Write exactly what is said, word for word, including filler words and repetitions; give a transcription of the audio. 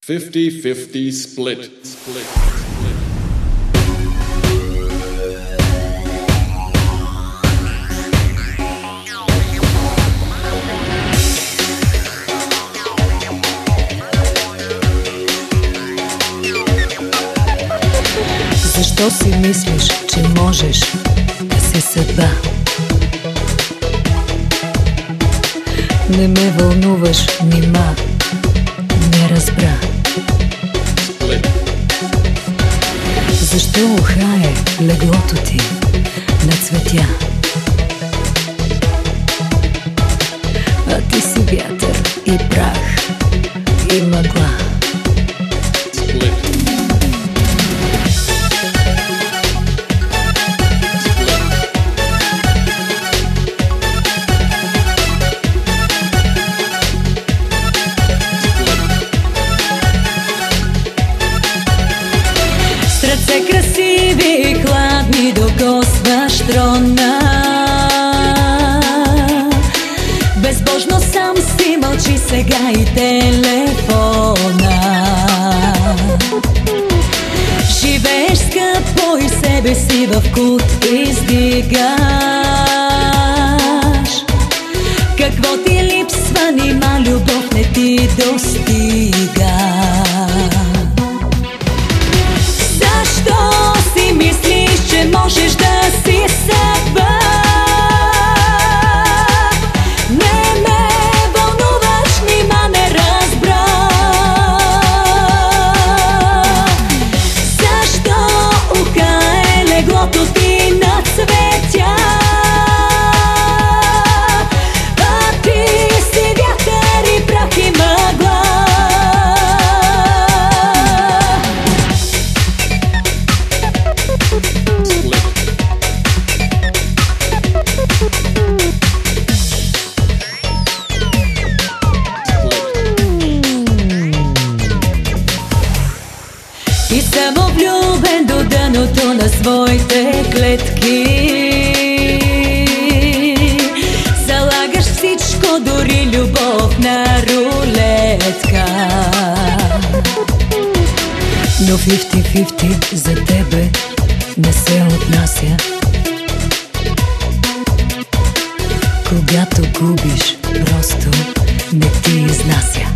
fifty fifty split. Split. Защо си мислиш, че можеш да си съдба? Не ме вълнуваш, нима не разбра. Защо ухае леглото ти на цветя? А ти си вятър и прах и мъгла. Срце красиви, хладни, докосваш трона. Безбожно сам си, мълчи сега и телефона. Живееш скъпо и себе си в кут издигаш. Какво ти липсва, нима любов не ти достига? Защо си мислиш, че можеш да си съдба? Не ме вълнуваш, нима не разбра. Защо ухае леглото ти на цветя? А ти си вятър и прах и мъгла. И само влюбен до дъното на своите клетки. Залагаш всичко, дори любов на рулетка. Но фифти фифти за тебе не се отнася. Когато губиш, просто не ти изнася.